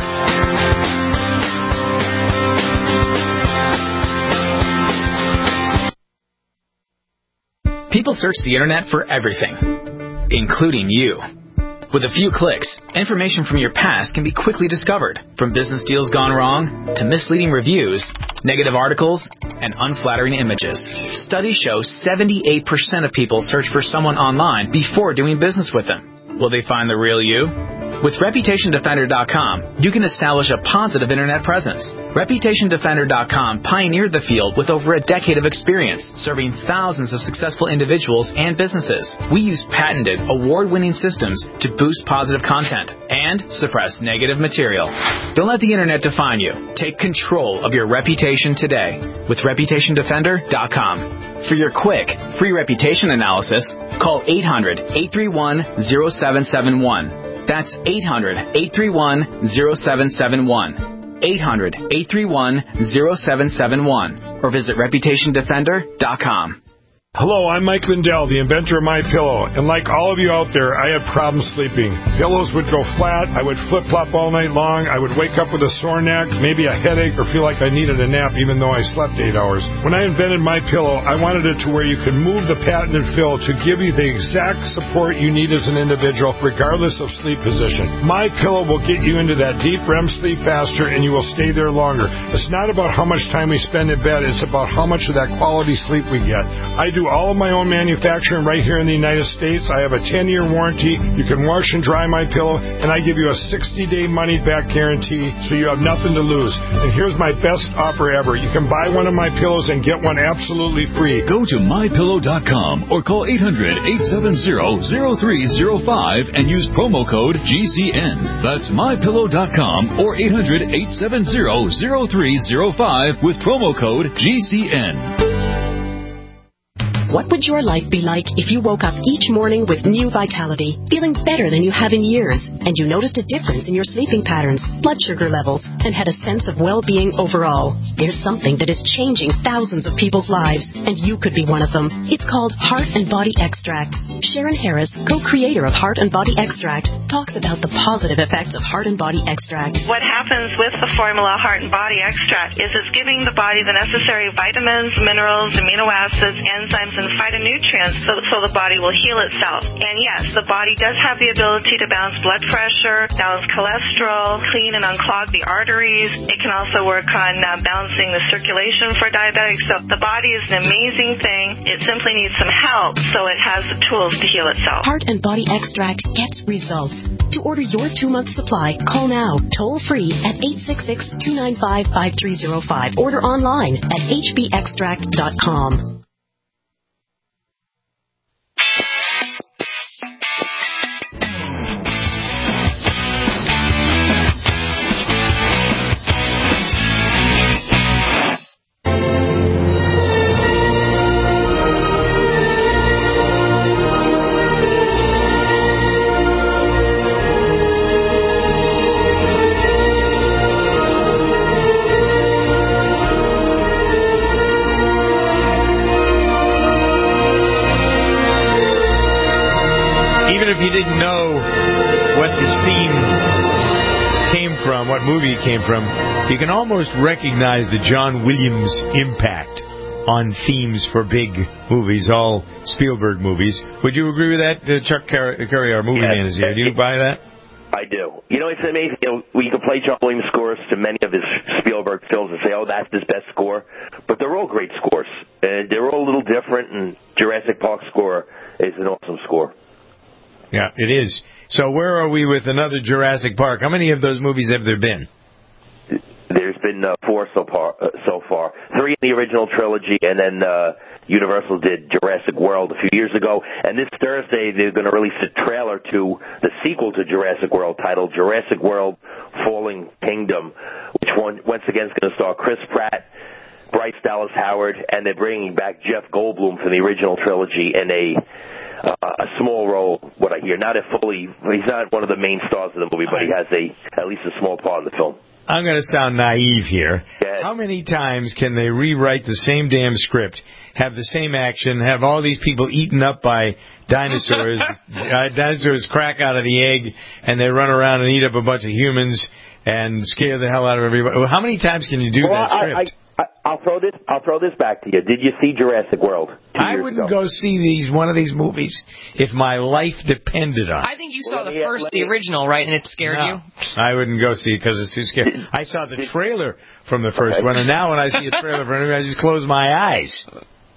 People search the internet for everything, including you. With a few clicks, information from your past can be quickly discovered, from business deals gone wrong to misleading reviews, negative articles, and unflattering images. Studies show seventy-eight percent of people search for someone online before doing business with them. Will they find the real you? With Reputation Defender dot com, you can establish a positive Internet presence. Reputation Defender dot com pioneered the field with over a decade of experience, serving thousands of successful individuals and businesses. We use patented, award-winning systems to boost positive content and suppress negative material. Don't let the Internet define you. Take control of your reputation today with Reputation Defender dot com. For your quick, free reputation analysis, call eight hundred, eight three one, zero seven seven one. That's eight hundred, eight three one, zero seven seven one. eight hundred, eight three one, zero seven seven one. Or visit Reputation Defender dot com. Hello, I'm Mike Lindell, the inventor of MyPillow, and like all of you out there, I had problems sleeping. Pillows would go flat, I would flip-flop all night long, I would wake up with a sore neck, maybe a headache, or feel like I needed a nap even though I slept eight hours. When I invented MyPillow, I wanted it to where you could move the patented fill to give you the exact support you need as an individual, regardless of sleep position. MyPillow will get you into that deep R E M sleep faster, and you will stay there longer. It's not about how much time we spend in bed, it's about how much of that quality sleep we get. I do all of my own manufacturing right here in the United States. I have a ten-year warranty. You can wash and dry my pillow, and I give you a sixty-day money-back guarantee, so you have nothing to lose. And here's my best offer ever. You can buy one of my pillows and get one absolutely free. Go to My Pillow dot com or call eight hundred, eight seven zero, zero three zero five and use promo code G C N. That's My Pillow dot com or eight hundred, eight seven zero, zero three zero five with promo code G C N. What would your life be like if you woke up each morning with new vitality, feeling better than you have in years, and you noticed a difference in your sleeping patterns, blood sugar levels, and had a sense of well-being overall? There's something that is changing thousands of people's lives, and you could be one of them. It's called Heart and Body Extract. Sharon Harris, co-creator of Heart and Body Extract, talks about the positive effects of Heart and Body Extract. What happens with the formula Heart and Body Extract is it's giving the body the necessary vitamins, minerals, amino acids, enzymes, and phytonutrients so, so the body will heal itself. And yes, the body does have the ability to balance blood pressure, balance cholesterol, clean and unclog the arteries. It can also work on uh, balancing the circulation for diabetics. So the body is an amazing thing. It simply needs some help so it has the tools to heal itself. Heart and Body Extract gets results. To order your two-month supply, call now, toll-free at eight six six, two nine five, five three zero five. Order online at H B extract dot com. If you didn't know what this theme came from, what movie it came from, you can almost recognize the John Williams impact on themes for big movies, all Spielberg movies. Would you agree with that? Uh, Chuck Curry, our movie yes. man, is here. Do you buy that? I do. You know, it's amazing. You know, we can play John Williams scores to many of his Spielberg films and say, oh, that's his best score. But they're all great scores. And they're all a little different, and Jurassic Park score is an awesome score. Yeah, it is. So where are we with another Jurassic Park? How many of those movies have there been? There's been uh, four so far, uh, so far. Three in the original trilogy, and then uh, Universal did Jurassic World a few years ago. And this Thursday, they're going to release a trailer to the sequel to Jurassic World titled Jurassic World Fallen Kingdom, which one, once again is going to star Chris Pratt, Bryce Dallas Howard, and they're bringing back Jeff Goldblum from the original trilogy in a Uh, a small role, what I hear. Not a fully, he's not one of the main stars of the movie, but he has a at least a small part of the film. I'm going to sound naive here. Yeah. How many times can they rewrite the same damn script, have the same action, have all these people eaten up by dinosaurs, uh, dinosaurs crack out of the egg, and they run around and eat up a bunch of humans and scare the hell out of everybody? How many times can you do well, that script? I, I, I'll throw this. I'll throw this back to you. Did you see Jurassic World? I wouldn't ago? go see these one of these movies if my life depended on it. I think you saw well, the first, the original, right, and it scared no, you. I wouldn't go see it because it's too scary. I saw the trailer from the first one, and now when I see a trailer from it, I just close my eyes.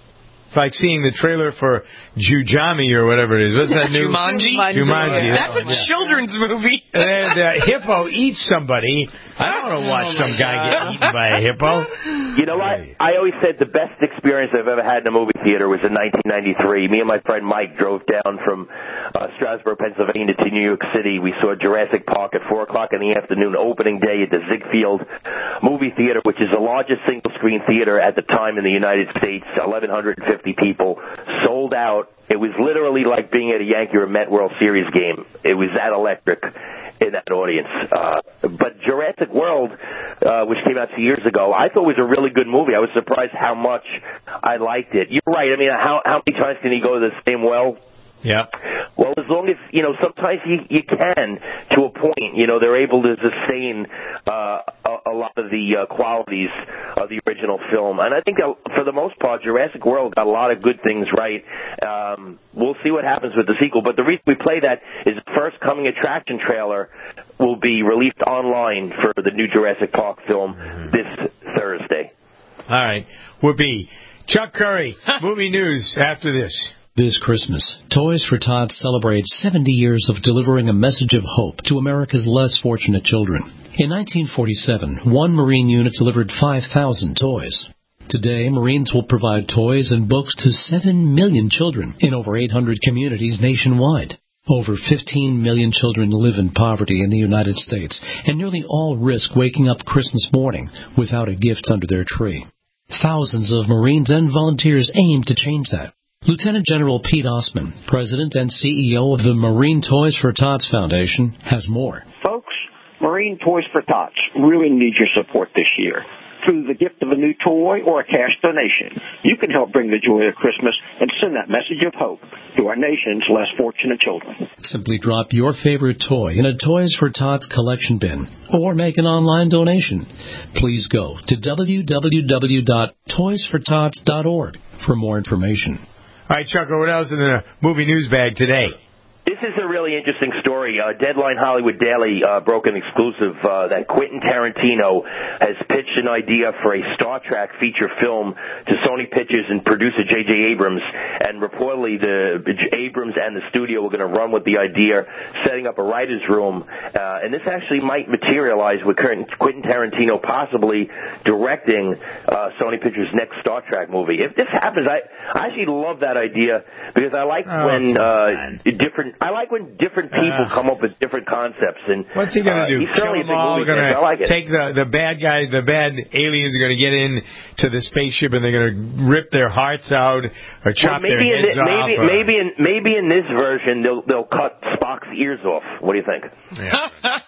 like seeing the trailer for Jujami or whatever it is. What's that new? Jumanji. Jumanji. That's a yeah. children's movie. And uh, hippo eats somebody. I don't want to watch oh some guy get eaten by a hippo. You know what? I always said the best experience I've ever had in a movie theater was in nineteen ninety-three. Me and my friend Mike drove down from uh, Strasburg, Pennsylvania to New York City. We saw Jurassic Park at four o'clock in the afternoon, opening day at the Ziegfeld Movie Theater, which is the largest single-screen theater at the time in the United States, eleven fifty people, sold out. It was literally like being at a Yankee or Met World Series game. It was that electric in that audience. Uh, but Jurassic World, uh, which came out two years ago, I thought was a really good movie. I was surprised how much I liked it. You're right. I mean, how how many times can you go to the same well? Yeah. Well, as long as, you know, sometimes you, you can, to a point, you know, they're able to sustain uh, a, a lot of the uh, qualities of the original film. And I think that, for the most part, Jurassic World got a lot of good things right. Um, we'll see what happens with the sequel. But the reason we play that is the first coming attraction trailer will be released online for the new Jurassic Park film mm-hmm. this Thursday. All right. Whoopee. Chuck Curry, movie news after this. This Christmas, Toys for Tots celebrates seventy years of delivering a message of hope to America's less fortunate children. In nineteen forty-seven, one Marine unit delivered five thousand toys. Today, Marines will provide toys and books to seven million children in over eight hundred communities nationwide. Over fifteen million children live in poverty in the United States, and nearly all risk waking up Christmas morning without a gift under their tree. Thousands of Marines and volunteers aim to change that. Lieutenant General Pete Osman, President and C E O of the Marine Toys for Tots Foundation, has more. Folks, Marine Toys for Tots really need your support this year. Through the gift of a new toy or a cash donation, you can help bring the joy of Christmas and send that message of hope to our nation's less fortunate children. Simply drop your favorite toy in a Toys for Tots collection bin or make an online donation. Please go to w w w dot toys for tots dot org for more information. All right, Chuck, what else in the movie news bag today? This is a really interesting story. Uh, Deadline Hollywood Daily uh, broke an exclusive uh, that Quentin Tarantino has pitched an idea for a Star Trek feature film to Sony Pictures and producer J J Abrams. And reportedly, the Abrams and the studio were going to run with the idea, setting up a writer's room. Uh, and this actually might materialize with Quentin Tarantino possibly directing uh, Sony Pictures' next Star Trek movie. If this happens, I, I actually love that idea because I like oh, when uh, different I like when different people uh, come up with different concepts. And what's he going to uh, do? He's Kill them all? Going to like take the the bad guys, the bad aliens are going to get in to the spaceship and they're going to rip their hearts out or chop well, their heads the, off. Maybe or... maybe in maybe in this version they'll they'll cut Spock's ears off. What do you think? Yeah.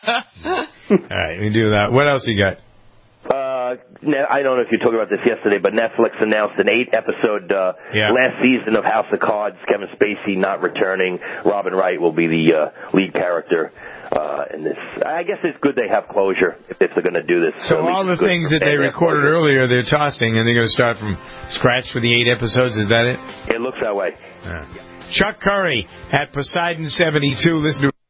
All right, we do that. What else you got? Uh, I don't know if you talked about this yesterday, but Netflix announced an eight-episode uh, yeah. last season of House of Cards. Kevin Spacey not returning. Robin Wright will be the uh, lead character uh, in this. I guess it's good they have closure if they're going to do this. So, so all the things that they recorded closure. earlier, they're tossing, and they're going to start from scratch for the eight episodes. Is that it? It looks that way. Yeah. Chuck Curry at Poseidon seventy-two. Listen to.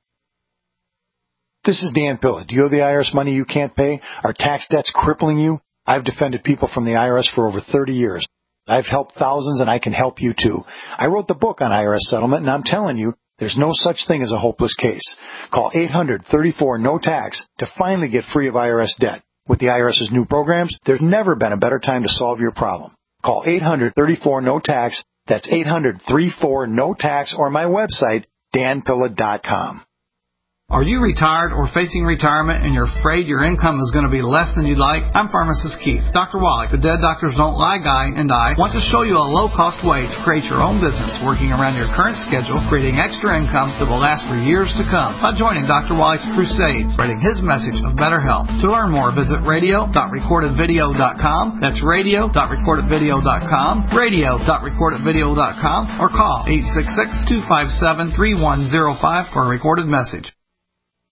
This is Dan Pilla. Do you owe the I R S money you can't pay? Are tax debts crippling you? I've defended people from the I R S for over thirty years. I've helped thousands, and I can help you, too. I wrote the book on I R S settlement, and I'm telling you, there's no such thing as a hopeless case. Call eight hundred thirty-four no tax to finally get free of I R S debt. With the IRS's new programs, there's never been a better time to solve your problem. Call eight hundred thirty-four no tax. That's eight hundred thirty-four no tax, or my website, dan pilla dot com. Are you retired or facing retirement and you're afraid your income is going to be less than you'd like? I'm Pharmacist Keith. Doctor Wallach, the Dead Doctors Don't Lie guy, and I want to show you a low-cost way to create your own business working around your current schedule, creating extra income that will last for years to come by joining Doctor Wallach's crusade, spreading his message of better health. To learn more, visit radio dot recorded video dot com. That's radio dot recorded video dot com, radio dot recorded video dot com, or call eight six six, two five seven, three one zero five for a recorded message.